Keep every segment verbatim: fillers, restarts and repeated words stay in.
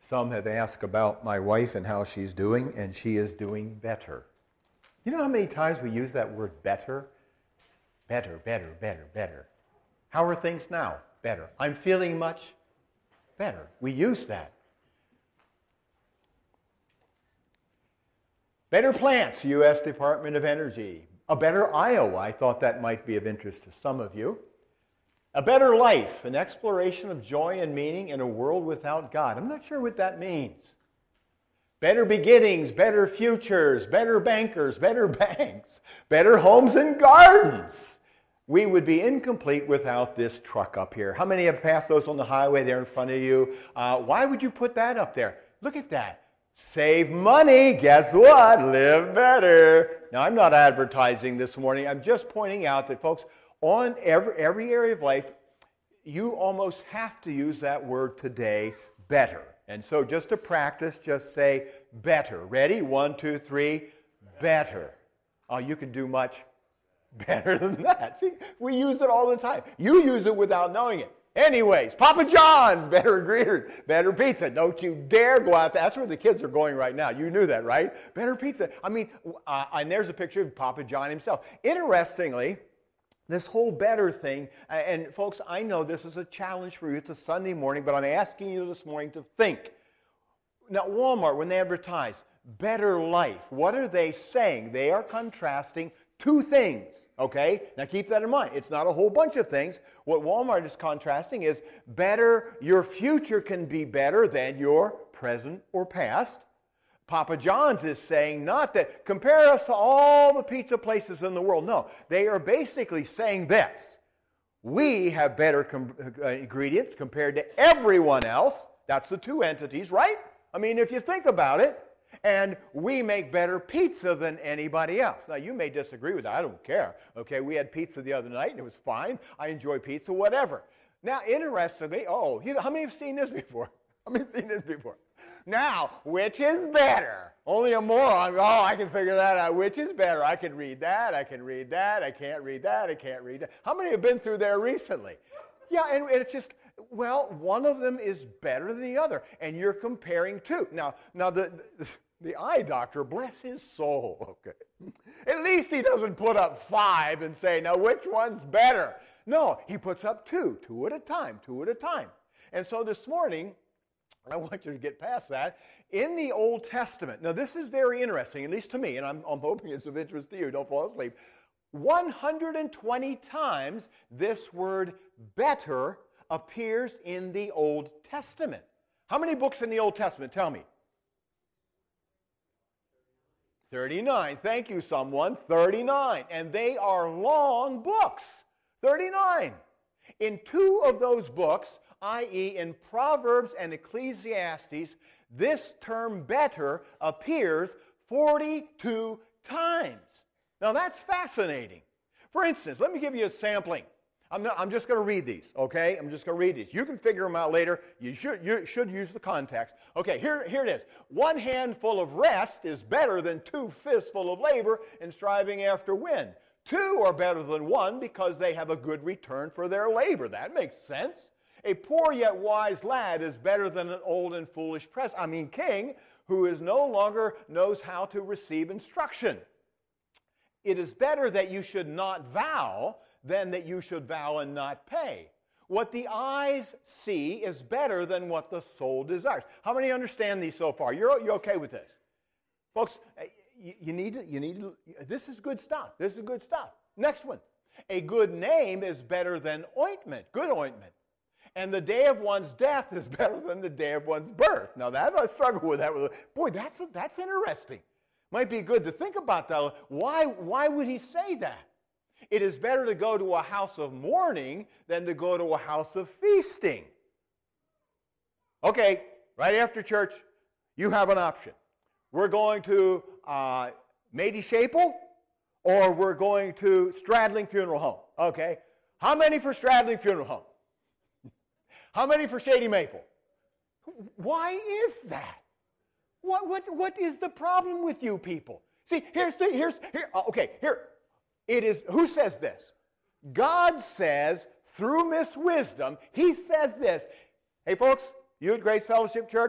Some have asked about my wife and how she's doing, and she is doing better. You know how many times we use that word better? Better, better, better, better. How are things now? Better. I'm feeling much better. We use that. Better plants, U S Department of Energy. A better Iowa. I thought that might be of interest to some of you. A better life, an exploration of joy and meaning in a world without God. I'm not sure what that means. Better beginnings, better futures, better bankers, better banks, better homes and gardens. We would be incomplete without this truck up here. How many have passed those on the highway there in front of you? Uh, why would you put that up there? Look at that. Save money. Guess what? Live better. Now, I'm not advertising this morning. I'm just pointing out that, folks, on every, every area of life, you almost have to use that word today, better. And so just to practice, just say better. Ready? One, two, three. Better. Oh, you can do much better than that. See, we use it all the time. You use it without knowing it. Anyways, Papa John's, better greeters, better pizza. Don't you dare go out there. That's where the kids are going right now. You knew that, right? Better pizza. I mean, uh, and there's a picture of Papa John himself. Interestingly, this whole better thing, and folks, I know this is a challenge for you. It's a Sunday morning, but I'm asking you this morning to think. Now, Walmart, when they advertise better life, what are they saying? They are contrasting two things, okay? Now, keep that in mind. It's not a whole bunch of things. What Walmart is contrasting is better, your future can be better than your present or past. Papa John's is saying not that, compare us to all the pizza places in the world. No, they are basically saying this. We have better com- uh, ingredients compared to everyone else. That's the two entities, right? I mean, if you think about it. And we make better pizza than anybody else. Now, you may disagree with that. I don't care. Okay, we had pizza the other night, and it was fine. I enjoy pizza, whatever. Now, interestingly, oh, how many have seen this before? How many have seen this before? Now, which is better? Only a moron. Oh, I can figure that out. Which is better? I can read that. I can read that. I can't read that. I can't read that. How many have been through there recently? Yeah, and it's just, well, one of them is better than the other, and you're comparing two. Now, now the, the, the eye doctor, bless his soul, okay, at least he doesn't put up five and say, now, which one's better? No, he puts up two, two at a time, two at a time. And so this morning, I want you to get past that. In the Old Testament, now this is very interesting, at least to me, and I'm, I'm hoping it's of interest to you, don't fall asleep. one hundred twenty times this word better appears in the Old Testament. How many books in the Old Testament? Tell me. thirty-nine. Thank you, someone. thirty-nine. And they are long books. thirty-nine. In two of those books, that is in Proverbs and Ecclesiastes, this term better appears forty-two times. Now that's fascinating. For instance, let me give you a sampling. I'm, not, I'm just going to read these, okay? I'm just going to read these. You can figure them out later. You should, you should use the context. Okay, here, here it is. One handful of rest is better than two fistful of labor and striving after wind. Two are better than one because they have a good return for their labor. That makes sense. A poor yet wise lad is better than an old and foolish pres- I mean king who is no longer knows how to receive instruction. It is better that you should not vow than that you should vow and not pay. What the eyes see is better than what the soul desires. How many understand these so far? You're, you're okay with this? Folks, you, you need to, you need to, this is good stuff. This is good stuff. Next one. A good name is better than ointment, good ointment. And the day of one's death is better than the day of one's birth. Now, that I struggle with that. Boy, that's, that's interesting. Might be good to think about that. Why, why would he say that? It is better to go to a house of mourning than to go to a house of feasting. Okay, right after church, you have an option. We're going to uh, Mady Chapel, or we're going to Stradling Funeral Home. Okay, how many for Stradling Funeral Home? How many for Shady Maple? Why is that? What, what, what is the problem with you people? See, here's the, here's, here, okay, here. It is, who says this? God says, through Miss Wisdom, he says this. Hey folks, you at Grace Fellowship Church,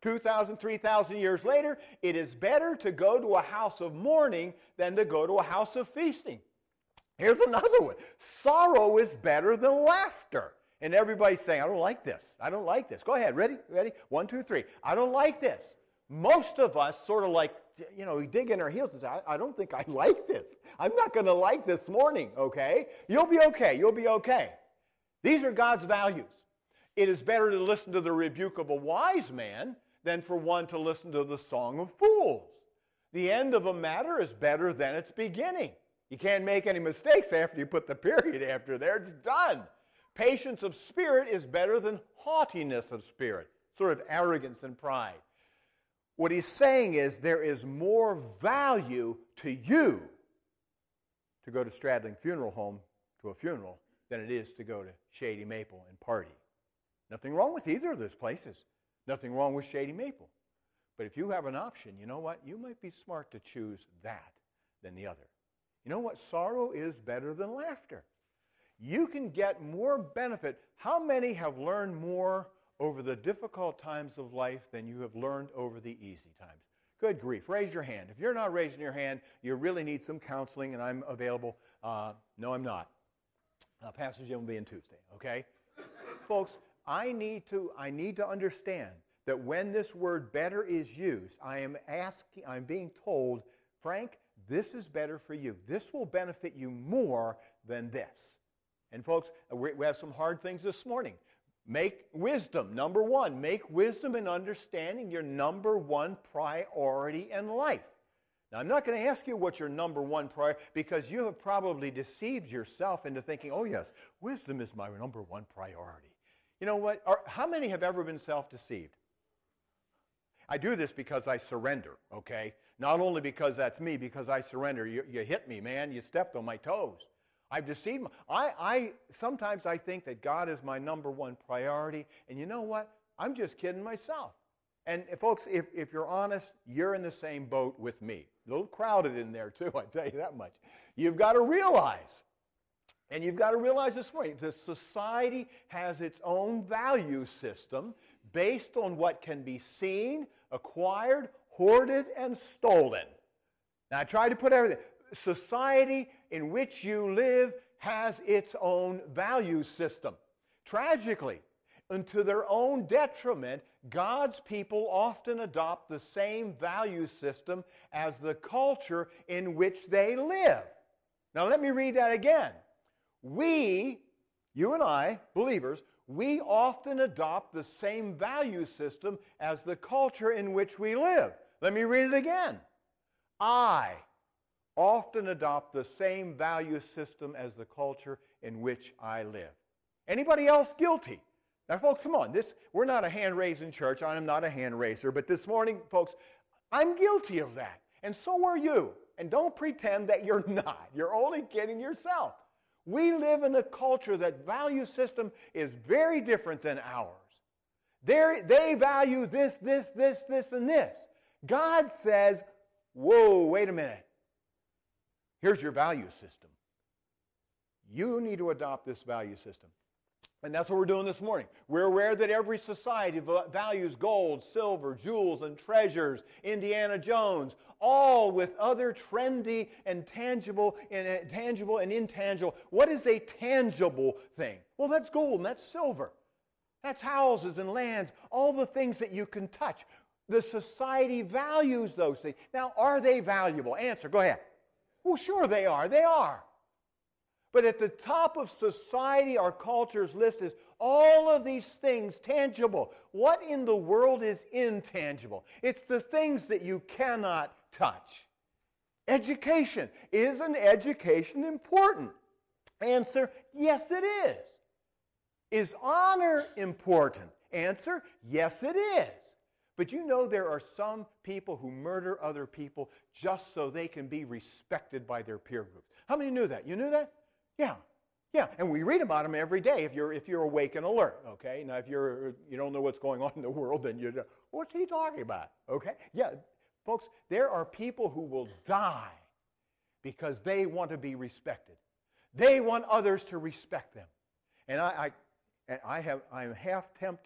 two thousand, three thousand years later, it is better to go to a house of mourning than to go to a house of feasting. Here's another one. Sorrow is better than laughter. And everybody's saying, I don't like this. I don't like this. Go ahead. Ready? Ready? One, two, three. I don't like this. Most of us sort of like, you know, we dig in our heels and say, I, I don't think I like this. I'm not going to like this morning, okay? You'll be okay. You'll be okay. These are God's values. It is better to listen to the rebuke of a wise man than for one to listen to the song of fools. The end of a matter is better than its beginning. You can't make any mistakes after you put the period after there. It's done. Patience of spirit is better than haughtiness of spirit, sort of arrogance and pride. What he's saying is there is more value to you to go to Stradling Funeral Home to a funeral than it is to go to Shady Maple and party. Nothing wrong with either of those places. Nothing wrong with Shady Maple. But if you have an option, you know what? You might be smart to choose that than the other. You know what? Sorrow is better than laughter. You can get more benefit. How many have learned more over the difficult times of life than you have learned over the easy times? Good grief. Raise your hand. If you're not raising your hand, you really need some counseling, and I'm available. Uh, no, I'm not. Uh, Pastor Jim will be in Tuesday, okay? Folks, I need to I need to understand that when this word better is used, I am asking, I'm being told, Frank, this is better for you. This will benefit you more than this. And folks, we, we have some hard things this morning. Make wisdom, number one, make wisdom and understanding your number one priority in life. Now, I'm not going to ask you what your number one priority, because you have probably deceived yourself into thinking, oh yes, wisdom is my number one priority. You know what? Are, how many have ever been self-deceived? I do this because I surrender, okay? Not only because that's me, because I surrender. You, you hit me, man. You stepped on my toes. I've deceived my, I, I, sometimes I think that God is my number one priority, and you know what? I'm just kidding myself. And uh, folks, if, if you're honest, you're in the same boat with me. A little crowded in there too, I tell you that much. You've got to realize, and you've got to realize this morning, the society has its own value system based on what can be seen, acquired, hoarded, and stolen. Now, I tried to put everything. Society in which you live has its own value system. Tragically, and to their own detriment, God's people often adopt the same value system as the culture in which they live. Now, let me read that again. We, you and I, believers, we often adopt the same value system as the culture in which we live. Let me read it again. I often adopt the same value system as the culture in which I live. Anybody else guilty? Now, folks, come on. This, we're not a hand-raising church. I'm not a hand-raiser. But this morning, folks, I'm guilty of that. And so are you. And don't pretend that you're not. You're only kidding yourself. We live in a culture that value system is very different than ours. They're, they value this, this, this, this, and this. God says, whoa, wait a minute. Here's your value system. You need to adopt this value system. And that's what we're doing this morning. We're aware that every society values gold, silver, jewels, and treasures, Indiana Jones, all with other trendy and tangible and tangible and intangible. What is a tangible thing? Well, that's gold and that's silver. That's houses and lands, all the things that you can touch. The society values those things. Now, are they valuable? Answer, go ahead. Well, sure they are. They are. But at the top of society, our culture's list is all of these things tangible. What in the world is intangible? It's the things that you cannot touch. Education. Isn't education important? Answer, yes it is. Is honor important? Answer, yes it is. But you know there are some people who murder other people just so they can be respected by their peer groups. How many knew that? You knew that? Yeah, yeah, and we read about them every day if you're if you're awake and alert. Okay, now if you're you don't know what's going on in the world, then you what's he talking about? Okay, yeah, folks, there are people who will die because they want to be respected. They want others to respect them, and I I, I have I'm half tempted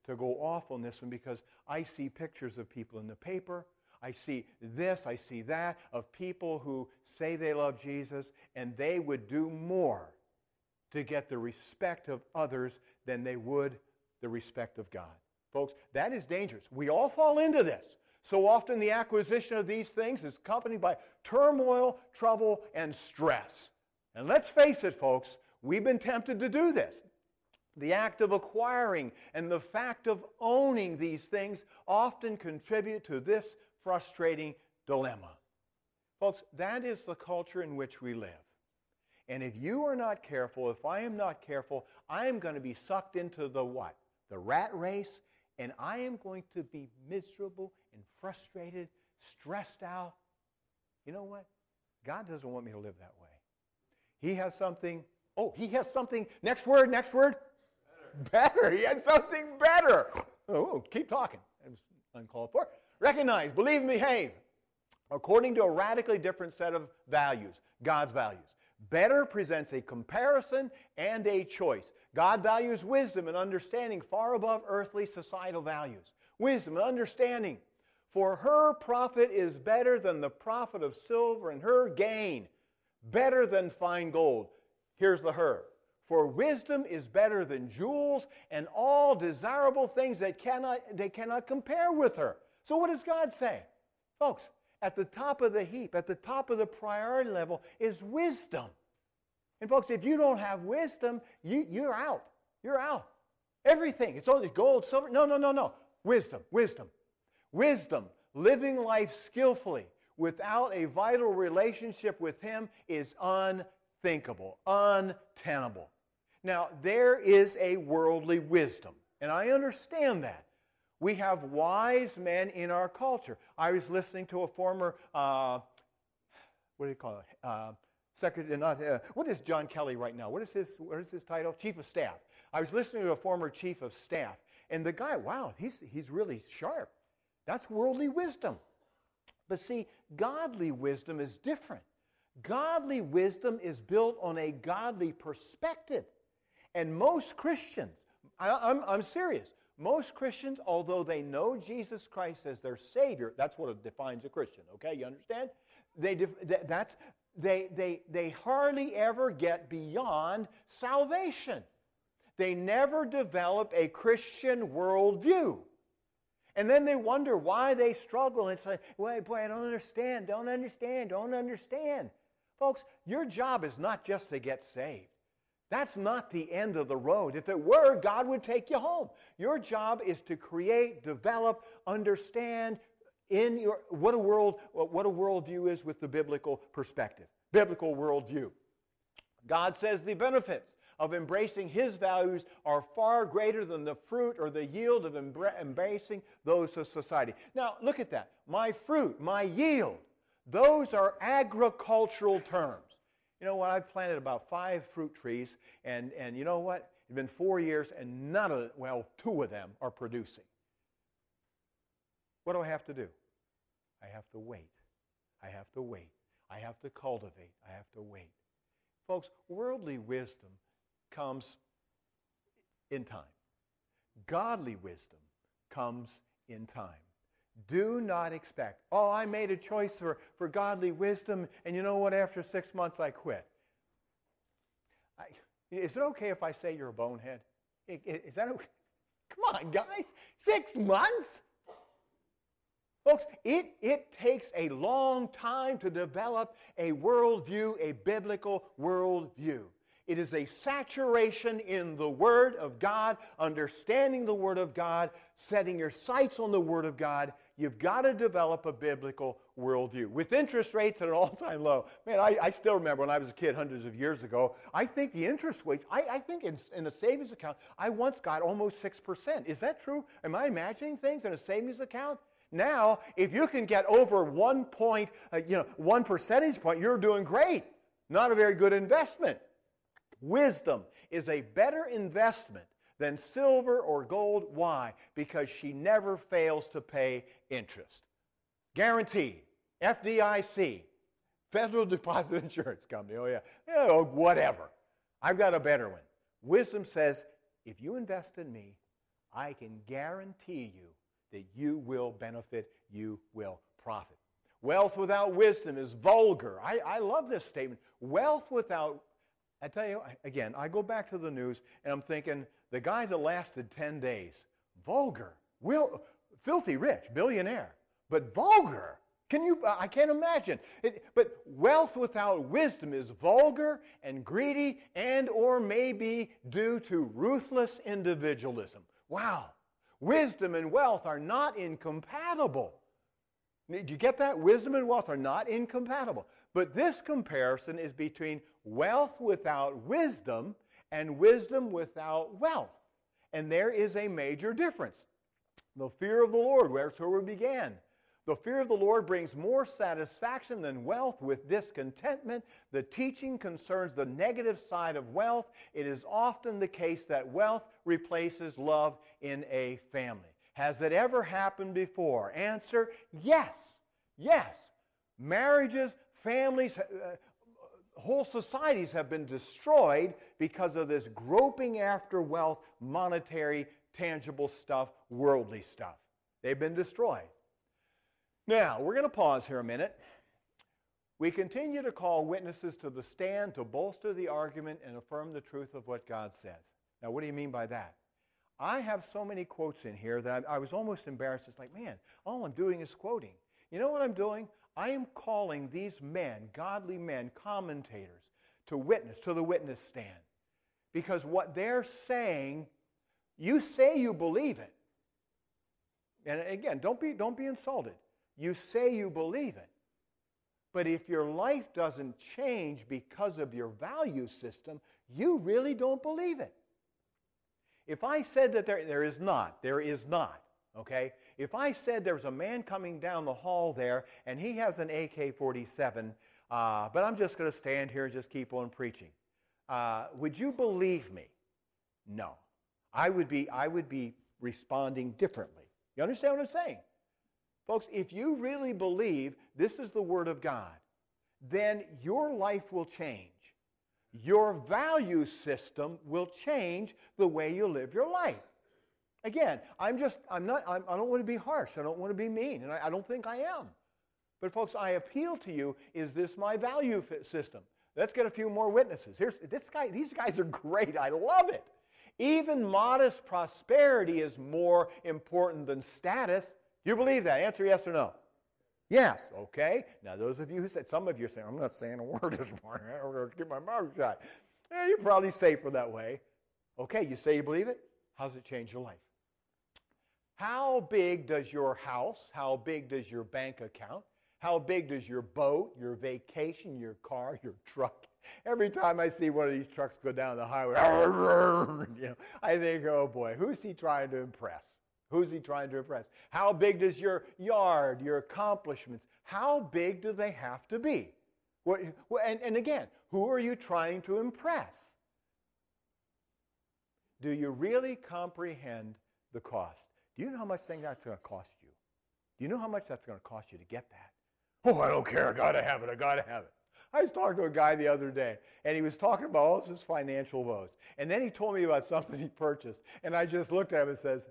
to go off on this one because I see pictures of people in the paper. I see this, I see that, of people who say they love Jesus, and they would do more to get the respect of others than they would the respect of God. Folks, that is dangerous. We all fall into this. So often the acquisition of these things is accompanied by turmoil, trouble, and stress. And let's face it, folks, we've been tempted to do this. The act of acquiring and the fact of owning these things often contribute to this frustrating dilemma. Folks, that is the culture in which we live. And if you are not careful, if I am not careful, I am going to be sucked into the what? The rat race, and I am going to be miserable and frustrated, stressed out. You know what? God doesn't want me to live that way. He has something, oh, he has something, next word, next word. Better. Better. He has something better. Oh, keep talking. That was uncalled for. Recognize, believe, and behave according to a radically different set of values, God's values. Better presents a comparison and a choice. God values wisdom and understanding far above earthly societal values. Wisdom and understanding. For her profit is better than the profit of silver, and her gain better than fine gold. Here's the her. For wisdom is better than jewels, and all desirable things that cannot, they cannot compare with her. So what does God say? Folks, at the top of the heap, at the top of the priority level is wisdom. And folks, if you don't have wisdom, you, you're out. You're out. Everything. It's only gold, silver. No, no, no, no. Wisdom, wisdom. Wisdom, living life skillfully without a vital relationship with Him is unthinkable, untenable. Now, there is a worldly wisdom, and I understand that. We have wise men in our culture. I was listening to a former, uh, what do you call it? Uh, secretary, not, uh, what is John Kelly right now? What is his, what is his title? Chief of Staff. I was listening to a former chief of staff, and the guy, wow, he's, he's really sharp. That's worldly wisdom. But see, godly wisdom is different. Godly wisdom is built on a godly perspective. And most Christians, I, I'm, I'm serious, most Christians, although they know Jesus Christ as their Savior, that's what defines a Christian, okay? You understand? They, that's, they, they, they hardly ever get beyond salvation. They never develop a Christian worldview. And then they wonder why they struggle and say, well, boy, I don't understand, don't understand, don't understand. Folks, your job is not just to get saved. That's not the end of the road. If it were, God would take you home. Your job is to create, develop, understand in your what a world what a worldview is with the biblical perspective, biblical worldview. God says the benefits of embracing His values are far greater than the fruit or the yield of embracing those of society. Now, look at that. My fruit, my yield, those are agricultural terms. You know what? I've planted about five fruit trees, and, and you know what? It's been four years, and none of, well, two of them are producing. What do I have to do? I have to wait. I have to wait. I have to cultivate. I have to wait. Folks, worldly wisdom comes in time. Godly wisdom comes in time. Do not expect, oh, I made a choice for, for godly wisdom, and you know what, after six months I quit. I, is it okay if I say you're a bonehead? Is that okay? Come on, guys, six months? Folks, it, it takes a long time to develop a worldview, a biblical worldview. It is a saturation in the Word of God, understanding the Word of God, setting your sights on the Word of God. You've got to develop a biblical worldview. With interest rates at an all-time low, man, I, I still remember when I was a kid hundreds of years ago, I think the interest rates, I, I think in, in a savings account, I once got almost six percent. Is that true? Am I imagining things in a savings account? Now, if you can get over one point, uh, you know, one percentage point, you're doing great. Not a very good investment. Wisdom is a better investment than silver or gold. Why? Because she never fails to pay interest. Guaranteed. F D I C. Federal Deposit Insurance Company. Oh, yeah. Oh, whatever. I've got a better one. Wisdom says, if you invest in me, I can guarantee you that you will benefit, you will profit. Wealth without wisdom is vulgar. I, I love this statement. Wealth without, I tell you, again, I go back to the news and I'm thinking, the guy that lasted ten days, vulgar, will, filthy rich, billionaire, but vulgar. Can you, I can't imagine. It, but wealth without wisdom is vulgar and greedy and or maybe due to ruthless individualism. Wow. Wisdom and wealth are not incompatible. Do you get that? Wisdom and wealth are not incompatible. But this comparison is between wealth without wisdom and wisdom without wealth. And there is a major difference. The fear of the Lord, where we began. The fear of the Lord brings more satisfaction than wealth with discontentment. The teaching concerns the negative side of wealth. It is often the case that wealth replaces love in a family. Has it ever happened before? Answer, yes. Yes. Marriages, families, uh, whole societies have been destroyed because of this groping after wealth, monetary, tangible stuff, worldly stuff. They've been destroyed. Now, we're going to pause here a minute. We continue to call witnesses to the stand to bolster the argument and affirm the truth of what God says. Now, what do you mean by that? I have so many quotes in here that I, I was almost embarrassed. It's like, man, all I'm doing is quoting. You know what I'm doing? I am calling these men, godly men, commentators, to witness, to the witness stand. Because what they're saying, you say you believe it. And again, don't be, don't be insulted. You say you believe it. But if your life doesn't change because of your value system, you really don't believe it. If I said that there, there is not, there is not, okay? If I said there's a man coming down the hall there and he has an A K forty-seven, uh, but I'm just going to stand here and just keep on preaching, uh, would you believe me? No. I would be, I would be responding differently. You understand what I'm saying? Folks, if you really believe this is the Word of God, then your life will change. Your value system will change the way you live your life. Again, I'm just, I'm not, I'm, I don't want to be harsh. I don't want to be mean, and I, I don't think I am. But folks, I appeal to you, is this my value system? Let's get a few more witnesses. Here's, this guy, these guys are great. I love it. Even modest prosperity is more important than status. Do you believe that? Answer yes or no. Yes. Okay. Now, those of you who said, some of you are saying, I'm not saying a word this morning. I'm going to get my mouth shut. Yeah, you're probably safer that way. Okay, you say you believe it? How does it change your life? How big does your house, how big does your bank account, how big does your boat, your vacation, your car, your truck? Every time I see one of these trucks go down the highway, you know, I think, oh boy, who's he trying to impress? Who's he trying to impress? How big does your yard, your accomplishments, how big do they have to be? What, and, and again, who are you trying to impress? Do you really comprehend the cost? Do you know how much thing that's going to cost you? Do you know how much that's going to cost you to get that? Oh, I don't care. I got to have it. I got to have it. I was talking to a guy the other day, and he was talking about all of his financial woes. And then he told me about something he purchased, and I just looked at him and says,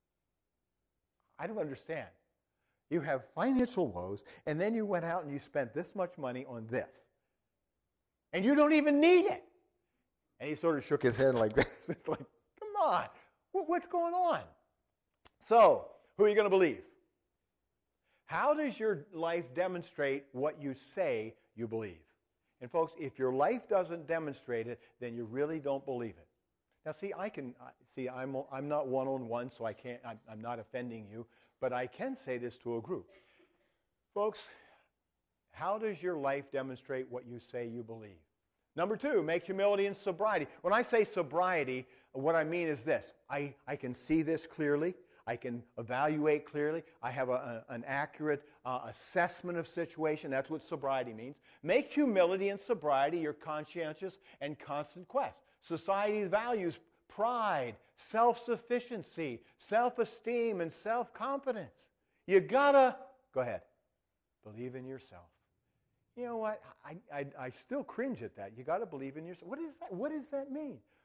I don't understand. You have financial woes, and then you went out and you spent this much money on this. And you don't even need it. And he sort of shook his head like this. It's like, come on. What's going on? So, who are you going to believe? How does your life demonstrate what you say you believe? And folks, if your life doesn't demonstrate it, then you really don't believe it. Now, see, I can see I'm I'm not one-on-one, so I can't. I'm, I'm not offending you, but I can say this to a group, folks. How does your life demonstrate what you say you believe? Number two, make humility and sobriety. When I say sobriety, what I mean is this: I I can see this clearly. I can evaluate clearly. I have a, a, an accurate uh, assessment of situation. That's what sobriety means. Make humility and sobriety your conscientious and constant quest. Society values pride, self-sufficiency, self-esteem, and self-confidence. You gotta, go ahead, believe in yourself. You know what? I, I, I still cringe at that. You gotta believe in yourself. What, is that? What does that mean?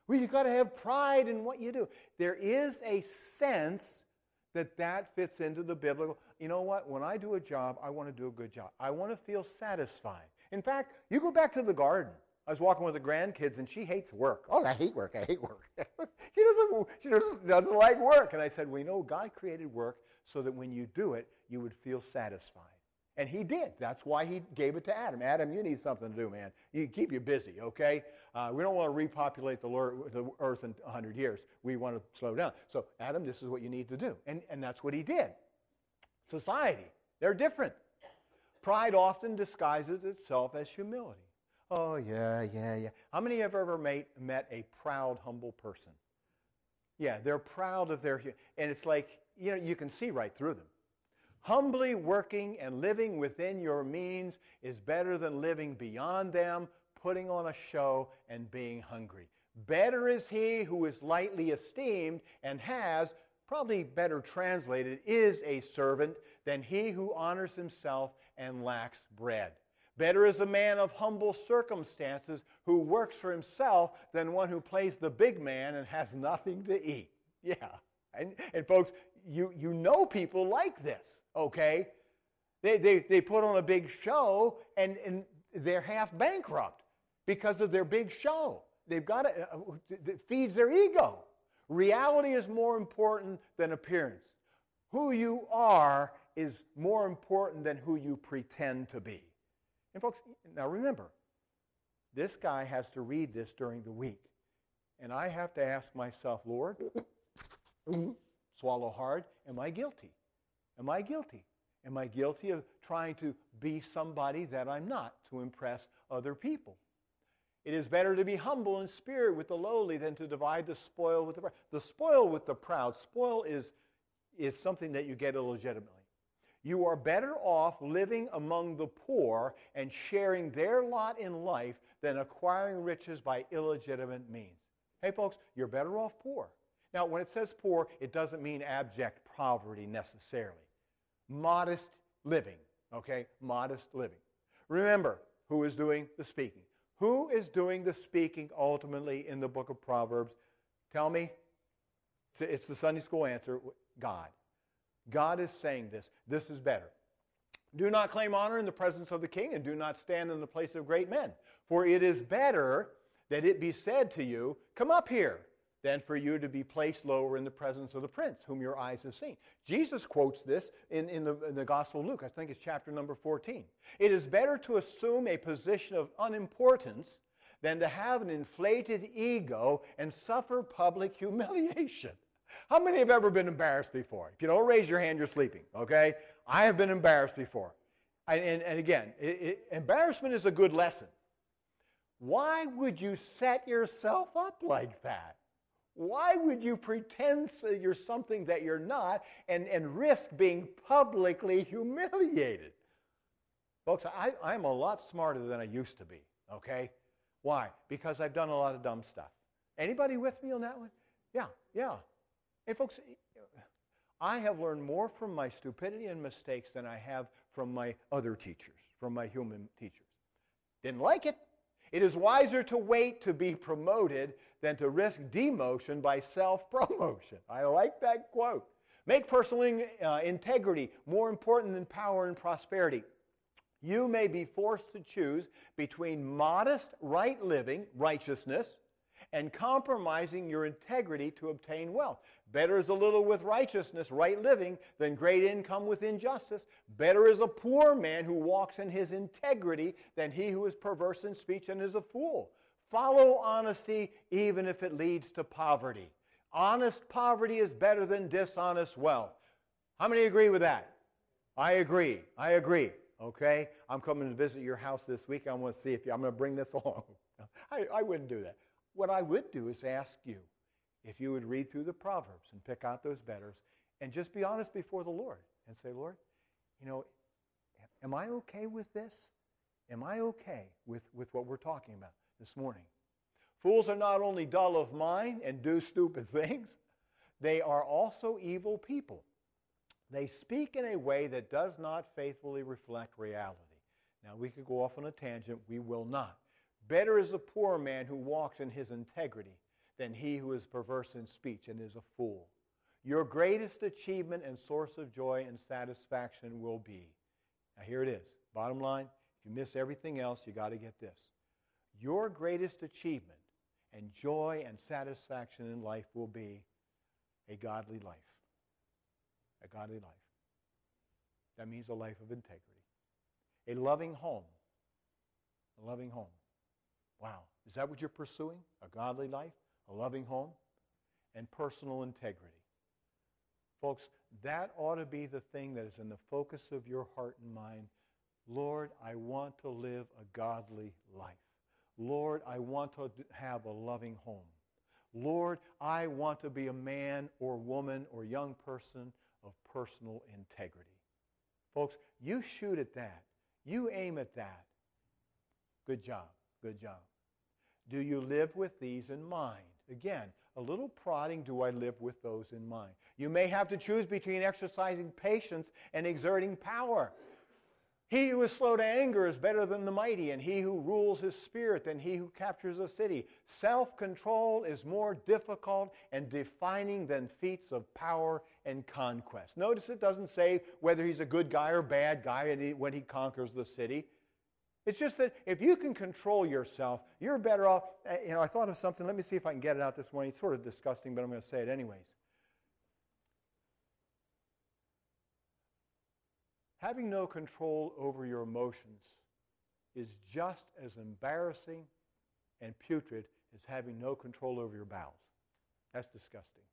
Well, you've got to have pride in what you do. There is a sense that that fits into the biblical. You know what? When I do a job, I want to do a good job. I want to feel satisfied. In fact, you go back to the garden. I was walking with the grandkids, and she hates work. Oh, I hate work. I hate work. she doesn't. She doesn't, doesn't like work. And I said, well, you know, God created work so that when you do it, you would feel satisfied. And he did. That's why he gave it to Adam. Adam, you need something to do, man. You keep you busy, okay? Uh, we don't want to repopulate the, lur- the earth in one hundred years. We want to slow down. So, Adam, this is what you need to do. And, and that's what he did. Society, they're different. Pride often disguises itself as humility. Oh, yeah, yeah, yeah. How many have ever made, met a proud, humble person? Yeah, they're proud of their... And it's like, you know, you can see right through them. Humbly working and living within your means is better than living beyond them, putting on a show, and being hungry. Better is he who is lightly esteemed and has, probably better translated, is a servant than he who honors himself and lacks bread. Better is a man of humble circumstances who works for himself than one who plays the big man and has nothing to eat. Yeah. And, and folks, you, you know people like this, okay? They, they, they put on a big show, and, and they're half bankrupt because of their big show. They've got to, uh, it feeds their ego. Reality is more important than appearance. Who you are is more important than who you pretend to be. And folks, now remember, this guy has to read this during the week. And I have to ask myself, Lord, swallow hard, am I guilty? Am I guilty? Am I guilty of trying to be somebody that I'm not to impress other people? It is better to be humble in spirit with the lowly than to divide the spoil with the proud. The spoil with the proud, spoil is, is something that you get illegitimately. You are better off living among the poor and sharing their lot in life than acquiring riches by illegitimate means. Hey, folks, you're better off poor. Now, when it says poor, it doesn't mean abject poverty necessarily. Modest living, okay? Modest living. Remember, who is doing the speaking? Who is doing the speaking ultimately in the book of Proverbs? Tell me. It's the Sunday school answer, God. God is saying this. This is better. Do not claim honor in the presence of the king, and do not stand in the place of great men. For it is better that it be said to you, come up here, than for you to be placed lower in the presence of the prince, whom your eyes have seen. Jesus quotes this in, in, the, in the Gospel of Luke. I think it's chapter number fourteen. It is better to assume a position of unimportance than to have an inflated ego and suffer public humiliation. How many have ever been embarrassed before? If you don't raise your hand, you're sleeping, okay? I have been embarrassed before. I, and, and again, it, it, embarrassment is a good lesson. Why would you set yourself up like that? Why would you pretend you're something that you're not and, and risk being publicly humiliated? Folks, I, I'm a lot smarter than I used to be, okay? Why? Because I've done a lot of dumb stuff. Anybody with me on that one? Yeah, yeah. And folks, I have learned more from my stupidity and mistakes than I have from my other teachers, from my human teachers. Didn't like it. It is wiser to wait to be promoted than to risk demotion by self-promotion. I like that quote. Make personal uh, integrity more important than power and prosperity. You may be forced to choose between modest right living, righteousness, and compromising your integrity to obtain wealth. Better is a little with righteousness, right living, than great income with injustice. Better is a poor man who walks in his integrity than he who is perverse in speech and is a fool. Follow honesty even if it leads to poverty. Honest poverty is better than dishonest wealth. How many agree with that? I agree. I agree. Okay? I'm coming to visit your house this week. I want to see if you, I'm going to bring this along. I, I wouldn't do that. What I would do is ask you if you would read through the Proverbs and pick out those betters and just be honest before the Lord and say, Lord, you know, am I okay with this? Am I okay with, with what we're talking about this morning? Fools are not only dull of mind and do stupid things, they are also evil people. They speak in a way that does not faithfully reflect reality. Now, we could go off on a tangent. We will not. Better is a poor man who walks in his integrity than he who is perverse in speech and is a fool. Your greatest achievement and source of joy and satisfaction will be, now here it is, bottom line, if you miss everything else, you got to get this. Your greatest achievement and joy and satisfaction in life will be a godly life. A godly life. That means a life of integrity. A loving home. A loving home. Wow. Is that what you're pursuing? A godly life? A loving home? And personal integrity. Folks, that ought to be the thing that is in the focus of your heart and mind. Lord, I want to live a godly life. Lord, I want to have a loving home. Lord, I want to be a man or woman or young person of personal integrity. Folks, you shoot at that. You aim at that. Good job. Good job. Do you live with these in mind? Again, a little prodding, do I live with those in mind? You may have to choose between exercising patience and exerting power. He who is slow to anger is better than the mighty, and he who rules his spirit than he who captures a city. Self-control is more difficult and defining than feats of power and conquest. Notice it doesn't say whether he's a good guy or bad guy when he conquers the city. It's just that if you can control yourself, you're better off. You know, I thought of something. Let me see if I can get it out this morning. It's sort of disgusting, but I'm going to say it anyways. Having no control over your emotions is just as embarrassing and putrid as having no control over your bowels. That's disgusting.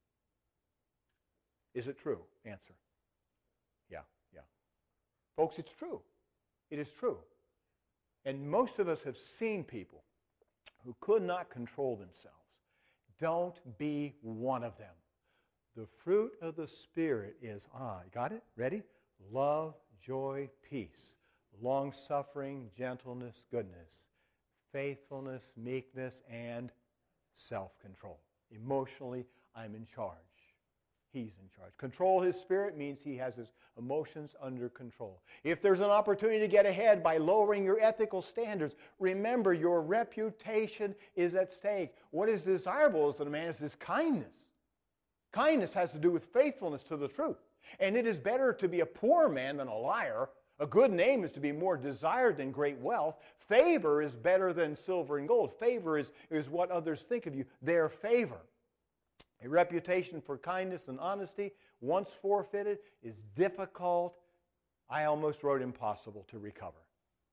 Is it true? Answer. Yeah, yeah. Folks, it's true. It is true. And most of us have seen people who could not control themselves. Don't be one of them. The fruit of the Spirit is, ah, got it? Ready? Love, joy, peace, long-suffering, gentleness, goodness, faithfulness, meekness, and self-control. Emotionally, I'm in charge. He's in charge. Control his spirit means he has his emotions under control. If there's an opportunity to get ahead by lowering your ethical standards, remember your reputation is at stake. What is desirable as a man is this kindness. Kindness has to do with faithfulness to the truth. And it is better to be a poor man than a liar. A good name is to be more desired than great wealth. Favor is better than silver and gold. Favor is, is what others think of you, their favor. A reputation for kindness and honesty, once forfeited, is difficult, I almost wrote impossible, to recover.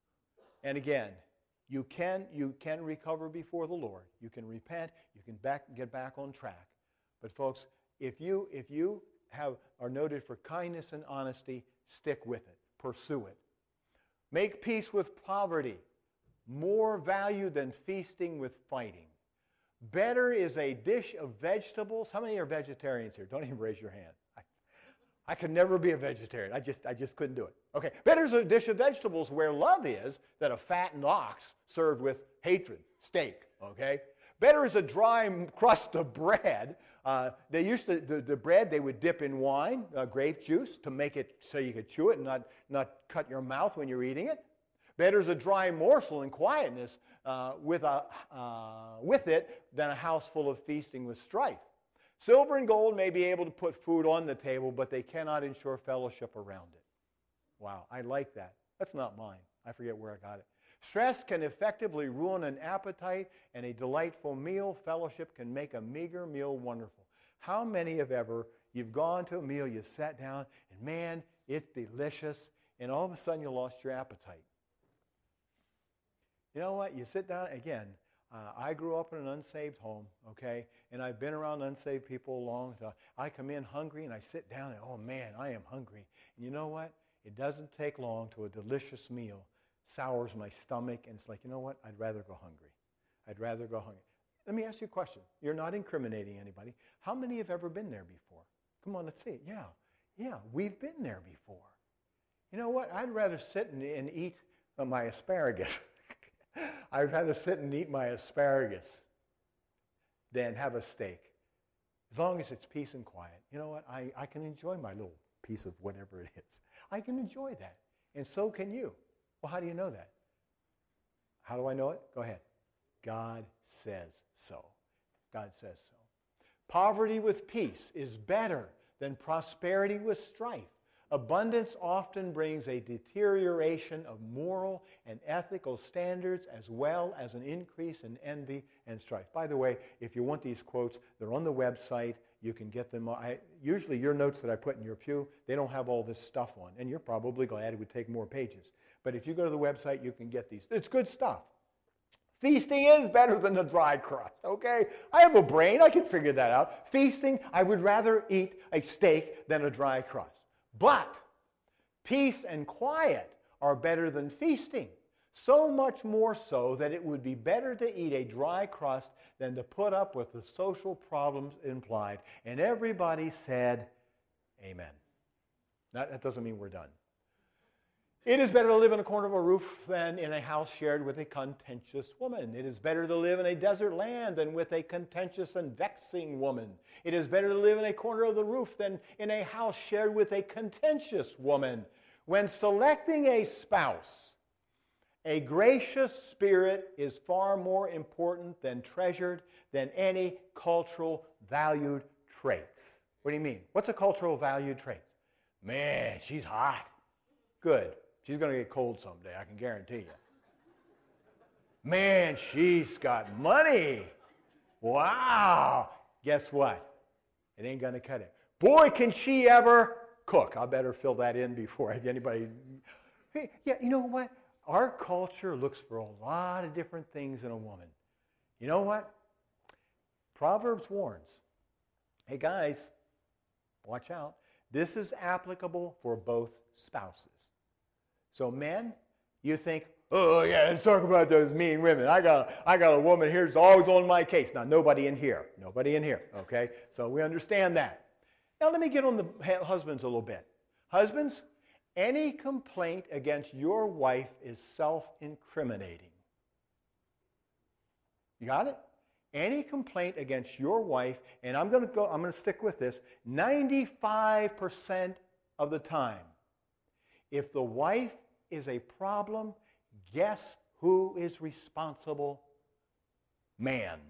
And again, you can, you can recover before the Lord. You can repent. You can back, get back on track. But folks, if you, if you have, are noted for kindness and honesty, stick with it. Pursue it. Make peace with poverty. More value than feasting with fighting. Better is a dish of vegetables. How many are vegetarians here? Don't even raise your hand. I, I could never be a vegetarian. I just, I just couldn't do it. Okay, better is a dish of vegetables where love is than a fattened ox served with hatred, steak, okay? Better is a dry crust of bread. Uh, they used to, the, the bread they would dip in wine, uh, grape juice, to make it so you could chew it and not, not cut your mouth when you're eating it. Better is a dry morsel in quietness uh, with, a, uh, with it than a house full of feasting with strife. Silver and gold may be able to put food on the table, but they cannot ensure fellowship around it. Wow, I like that. That's not mine. I forget where I got it. Stress can effectively ruin an appetite, and a delightful meal fellowship can make a meager meal wonderful. How many have ever, you've gone to a meal, you sat down, and man, it's delicious, and all of a sudden you lost your appetite. You know what? You sit down, again, uh, I grew up in an unsaved home, okay? And I've been around unsaved people a long time. I come in hungry and I sit down and, oh man, I am hungry. And you know what? It doesn't take long to a delicious meal sours my stomach, and it's like, you know what? I'd rather go hungry. I'd rather go hungry. Let me ask you a question. You're not incriminating anybody. How many have ever been there before? Come on, let's see it. Yeah, yeah, we've been there before. You know what? I'd rather sit and, and eat uh, my asparagus. I'd rather sit and eat my asparagus than have a steak. As long as it's peace and quiet. You know what? I, I can enjoy my little piece of whatever it is. I can enjoy that. And so can you. Well, how do you know that? How do I know it? Go ahead. God says so. God says so. Poverty with peace is better than prosperity with strife. Abundance often brings a deterioration of moral and ethical standards as well as an increase in envy and strife. By the way, if you want these quotes, they're on the website. You can get them. I, usually your notes that I put in your pew, they don't have all this stuff on, and you're probably glad it would take more pages. But if you go to the website, you can get these. It's good stuff. Feasting is better than a dry crust, okay? I have a brain. I can figure that out. Feasting, I would rather eat a steak than a dry crust. But peace and quiet are better than feasting. So much more so that it would be better to eat a dry crust than to put up with the social problems implied. And everybody said, amen. That, that doesn't mean we're done. It is better to live in a corner of a roof than in a house shared with a contentious woman. It is better to live in a desert land than with a contentious and vexing woman. It is better to live in a corner of the roof than in a house shared with a contentious woman. When selecting a spouse, a gracious spirit is far more important than treasured than any cultural valued traits. What do you mean? What's a cultural valued trait? Man, she's hot. Good. She's going to get cold someday, I can guarantee you. Man, she's got money. Wow. Guess what? It ain't going to cut it. Boy, can she ever cook. I better fill that in before anybody... Hey, yeah, you know what? Our culture looks for a lot of different things in a woman. You know what? Proverbs warns. Hey, guys, watch out. This is applicable for both spouses. So men, you think, oh yeah, let's talk about those mean women. I got, I got a woman here who's always on my case. Now, nobody in here. Nobody in here, okay? So we understand that. Now, let me get on the husbands a little bit. Husbands, any complaint against your wife is self-incriminating. You got it? Any complaint against your wife, and I'm going to go, I'm going to stick with this, ninety-five percent of the time, if the wife is a problem, guess who is responsible? Man.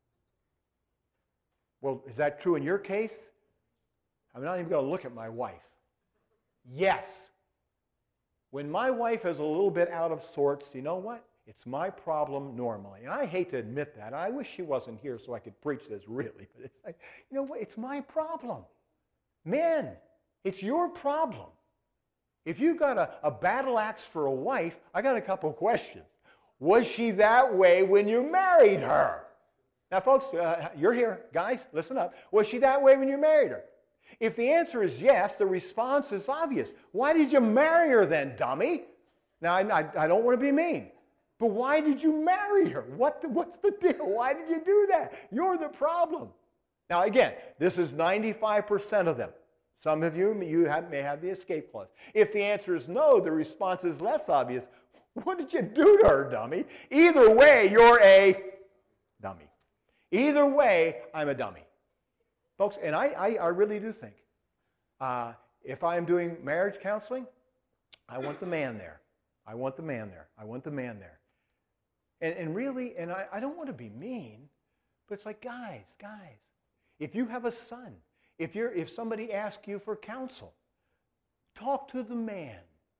Well, is that true in your case? I'm not even going to look at my wife. Yes. When my wife is a little bit out of sorts, you know what? It's my problem normally. And I hate to admit that. I wish she wasn't here so I could preach this really. But it's like, you know what? It's my problem. Men, it's your problem. If you got a, a battle axe for a wife, I got a couple of questions. Was she that way when you married her? Now, folks, uh, you're here. Guys, listen up. Was she that way when you married her? If the answer is yes, the response is obvious. Why did you marry her then, dummy? Now, I, I, I don't want to be mean, but why did you marry her? What the, what's the deal? Why did you do that? You're the problem. Now, again, this is ninety-five percent of them. Some of you, you have, may have the escape clause. If the answer is no, the response is less obvious. What did you do to her, dummy? Either way, you're a dummy. Either way, I'm a dummy. Folks, and I, I, I really do think, uh, if I am doing marriage counseling, I want the man there. I want the man there. I want the man there. And, and really, and I, I don't want to be mean, but it's like, guys, guys, if you have a son, If, you're, if somebody asks you for counsel, talk to the man.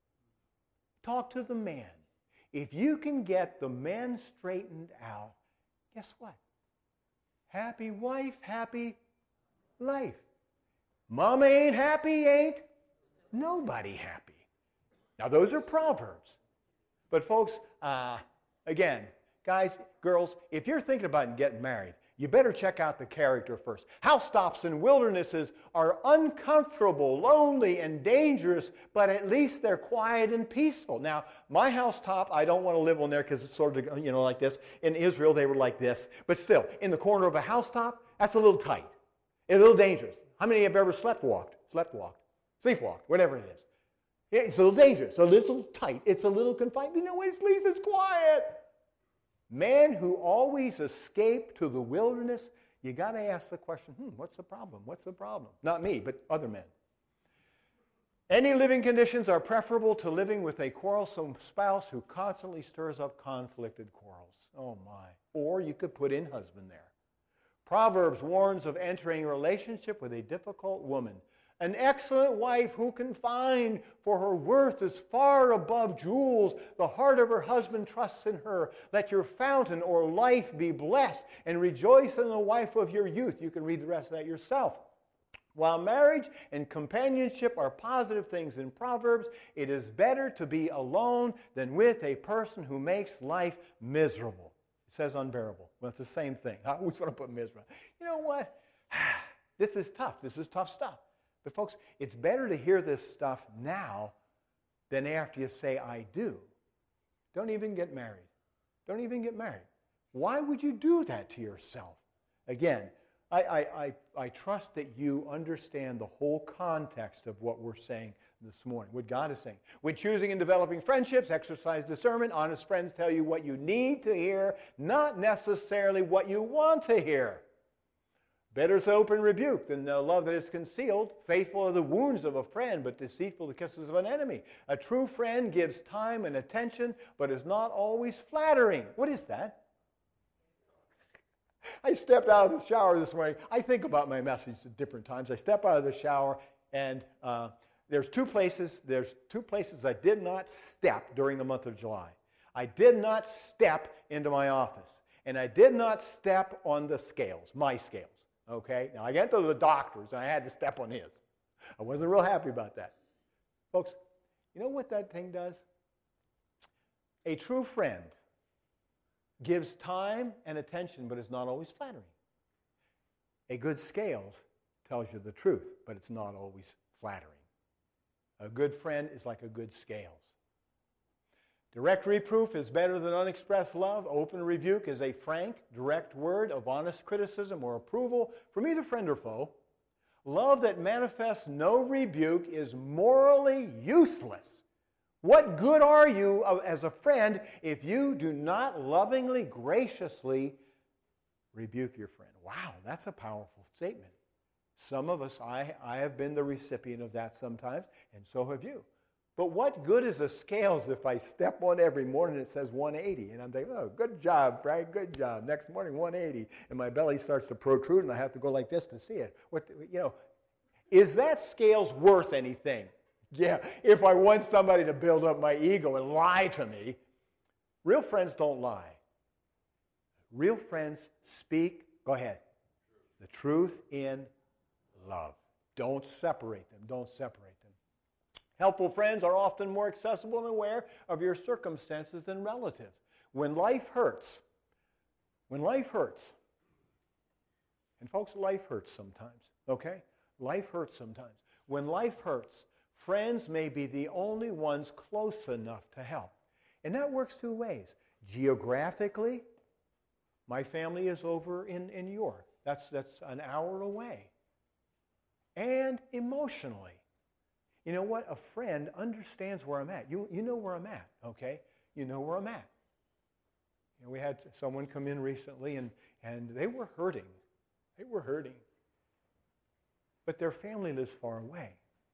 Talk to the man. If you can get the men straightened out, guess what? Happy wife, happy life. Mama ain't happy, ain't nobody happy. Now, those are Proverbs. But folks, uh, again, guys, girls, if you're thinking about getting married, you better check out the character first. Housetops and wildernesses are uncomfortable, lonely, and dangerous, but at least they're quiet and peaceful. Now, my housetop, I don't want to live on there because it's sort of, you know, like this. In Israel, they were like this. But still, in the corner of a housetop, that's a little tight. It's a little dangerous. How many have ever slept walked? Slept walked. Sleepwalked, whatever it is. It's a little dangerous, a little tight. It's a little confined. You know, at least it's quiet. Men who always escape to the wilderness, you got to ask the question, hmm, what's the problem? What's the problem? Not me, but other men. Any living conditions are preferable to living with a quarrelsome spouse who constantly stirs up conflicted quarrels. Oh my. Or you could put in husband there. Proverbs warns of entering a relationship with a difficult woman. An excellent wife who can find, for her worth is far above jewels. The heart of her husband trusts in her. Let your fountain or life be blessed, and rejoice in the wife of your youth. You can read the rest of that yourself. While marriage and companionship are positive things in Proverbs, it is better to be alone than with a person who makes life miserable. It says unbearable. Well, it's the same thing. I always want to put miserable. You know what? This is tough. This is tough stuff. But folks, it's better to hear this stuff now than after you say, I do. Don't even get married. Don't even get married. Why would you do that to yourself? Again, I, I, I, I trust that you understand the whole context of what we're saying this morning, what God is saying. When choosing and developing friendships, exercise discernment. Honest friends tell you what you need to hear, not necessarily what you want to hear. Better is open rebuke than the love that is concealed. Faithful are the wounds of a friend, but deceitful the kisses of an enemy. A true friend gives time and attention, but is not always flattering. What is that? I stepped out of the shower this morning. I think about my message at different times. I step out of the shower, and uh, there's two places. There's two places I did not step during the month of July. I did not step into my office, and I did not step on the scales, my scales. Okay? Now, I got to the doctor's, and I had to step on his. I wasn't real happy about that. Folks, you know what that thing does? A true friend gives time and attention, but is not always flattering. A good scales tells you the truth, but it's not always flattering. A good friend is like a good scales. Direct reproof is better than unexpressed love. Open rebuke is a frank, direct word of honest criticism or approval from either friend or foe. Love that manifests no rebuke is morally useless. What good are you as a friend if you do not lovingly, graciously rebuke your friend? Wow, that's a powerful statement. Some of us, I, I have been the recipient of that sometimes, and so have you. But what good is a scales if I step on every morning and it says one eighty? And I'm thinking, oh, good job, Frank, good job. Next morning, one eighty. And my belly starts to protrude and I have to go like this to see it. What, you know, is that scales worth anything? Yeah, if I want somebody to build up my ego and lie to me. Real friends don't lie. Real friends speak, go ahead, the truth in love. Don't separate them. Don't separate them. Helpful friends are often more accessible and aware of your circumstances than relatives. When life hurts, when life hurts, and folks, life hurts sometimes, okay? Life hurts sometimes. When life hurts, friends may be the only ones close enough to help. And that works two ways. Geographically, my family is over in, in York. That's, that's an hour away. And emotionally. You know what? A friend understands where I'm at. You, you know where I'm at, okay? You know where I'm at. You know, we had someone come in recently, and, and they were hurting. They were hurting. But their family lives far away.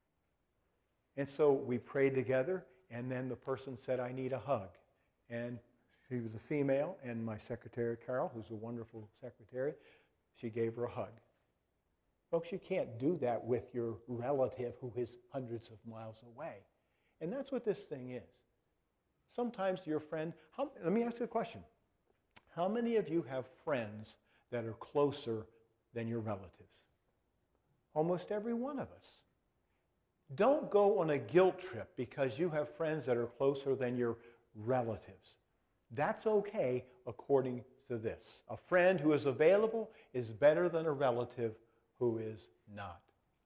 And so we prayed together, and then the person said, I need a hug. And she was a female, and my secretary, Carol, who's a wonderful secretary, she gave her a hug. Folks, you can't do that with your relative who is hundreds of miles away. And that's what this thing is. Sometimes your friend, how, let me ask you a question. How many of you have friends that are closer than your relatives? Almost every one of us. Don't go on a guilt trip because you have friends that are closer than your relatives. That's okay according to this. A friend who is available is better than a relative who is not.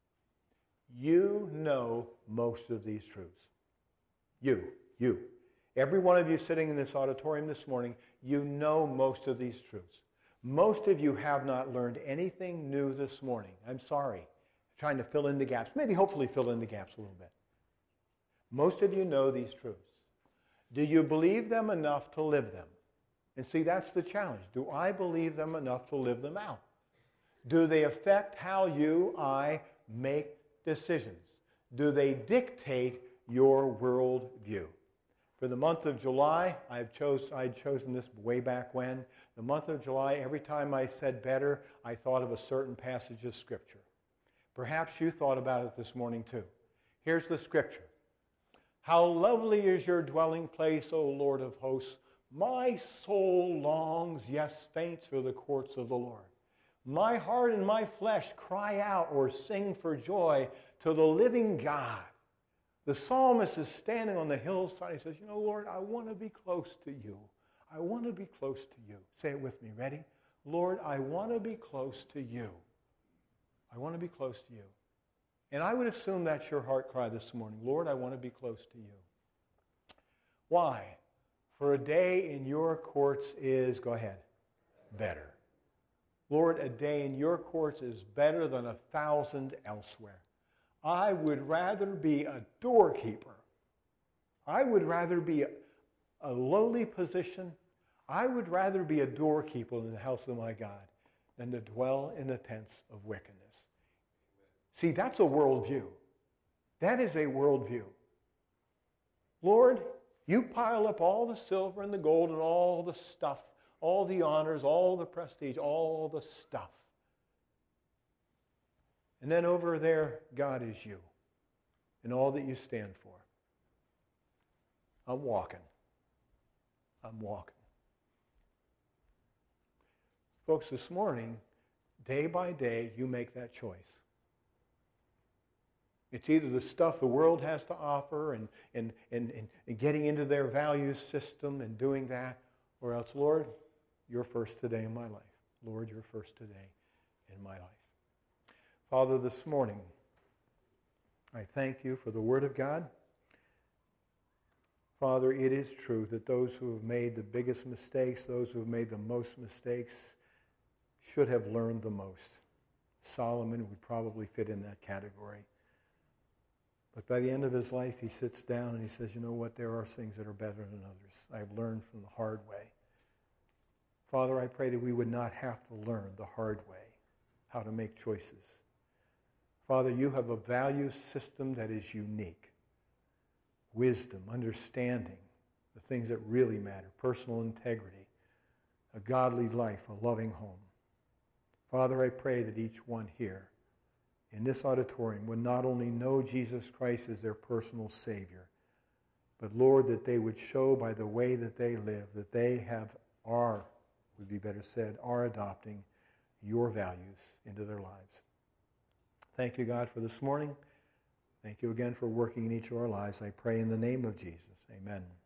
You know most of these truths. You, you. Every one of you sitting in this auditorium this morning, you know most of these truths. Most of you have not learned anything new this morning. I'm sorry. I'm trying to fill in the gaps. Maybe hopefully fill in the gaps a little bit. Most of you know these truths. Do you believe them enough to live them? And see, that's the challenge. Do I believe them enough to live them out? Do they affect how you, I, make decisions? Do they dictate your worldview? For the month of July, I've chose, I'd chosen this way back when. The month of July, every time I said better, I thought of a certain passage of Scripture. Perhaps you thought about it this morning too. Here's the Scripture. How lovely is your dwelling place, O Lord of hosts. My soul longs, yes, faints for the courts of the Lord. My heart and my flesh cry out or sing for joy to the living God. The psalmist is standing on the hillside. He says, you know, Lord, I want to be close to you. I want to be close to you. Say it with me. Ready? Lord, I want to be close to you. I want to be close to you. And I would assume that's your heart cry this morning. Lord, I want to be close to you. Why? For a day in your courts is, go ahead, better. Lord, a day in your courts is better than a thousand elsewhere. I would rather be a doorkeeper. I would rather be a, a lowly position. I would rather be a doorkeeper in the house of my God than to dwell in the tents of wickedness. See, that's a worldview. That is a worldview. Lord, you pile up all the silver and the gold and all the stuff, all the honors, all the prestige, all the stuff. And then over there, God is you and all that you stand for. I'm walking. I'm walking. Folks, this morning, day by day, you make that choice. It's either the stuff the world has to offer and, and, and, and, and getting into their value system and doing that, or else, Lord, you're first today in my life. Lord, you're first today in my life. Father, this morning, I thank you for the Word of God. Father, it is true that those who have made the biggest mistakes, those who have made the most mistakes, should have learned the most. Solomon would probably fit in that category. But by the end of his life, he sits down and he says, you know what, there are things that are better than others. I've learned from the hard way. Father, I pray that we would not have to learn the hard way how to make choices. Father, you have a value system that is unique. Wisdom, understanding, the things that really matter, personal integrity, a godly life, a loving home. Father, I pray that each one here in this auditorium would not only know Jesus Christ as their personal Savior, but Lord, that they would show by the way that they live that they have, are, would be better said, are adopting your values into their lives. Thank you, God, for this morning. Thank you again for working in each of our lives. I pray in the name of Jesus. Amen.